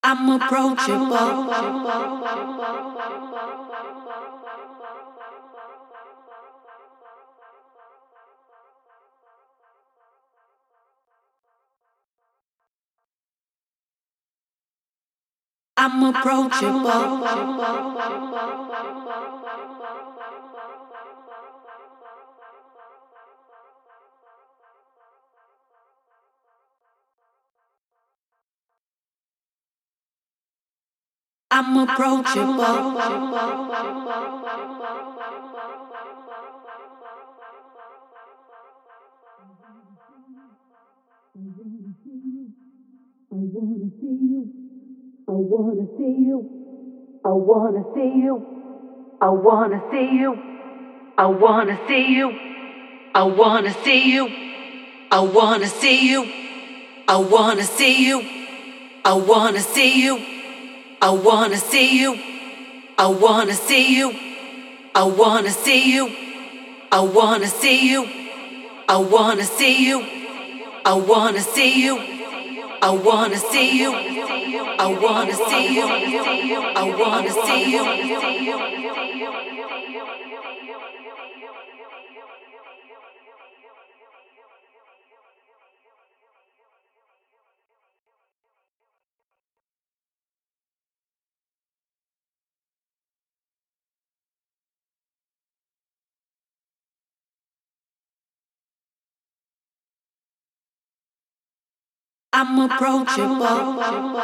I'm approachable. I'm approachable. I'm approachable. I wanna see you. I wanna see you. I wanna see you. I wanna see you. I wanna see you. I wanna see you. I wanna see you. I wanna see you. I wanna see you. I wanna see you. I wanna see you. I wanna see you. I wanna see you. I wanna see you. I wanna see you. I wanna see you. I wanna see you. I wanna see you. I'm approachable.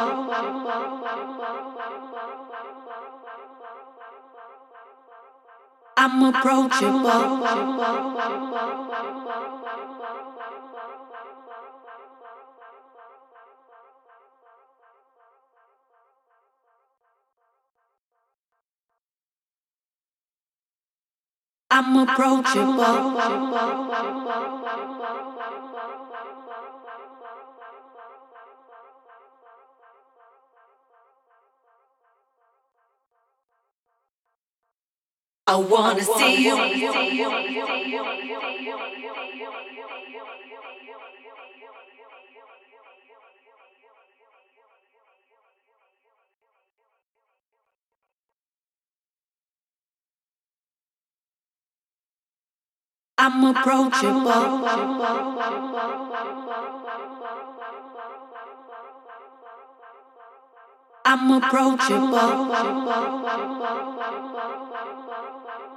I'm approachable. I'm approachable. I wanna see you. I'm approachable. I'm approachable.